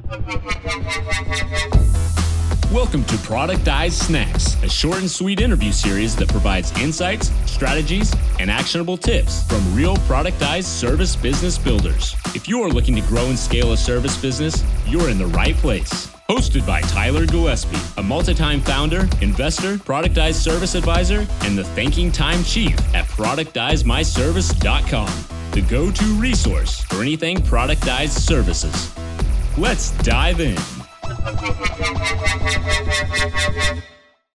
Welcome to Productized Snacks, a short and sweet interview series that provides insights, strategies, and actionable tips from real productized service business builders. If you are looking to grow and scale a service business, you're in the right place. Hosted by Tyler Gillespie, a multi-time founder, investor, productized service advisor, and the thinking time chief at productizemyservice.com, the go-to resource for anything productized services. Let's dive in.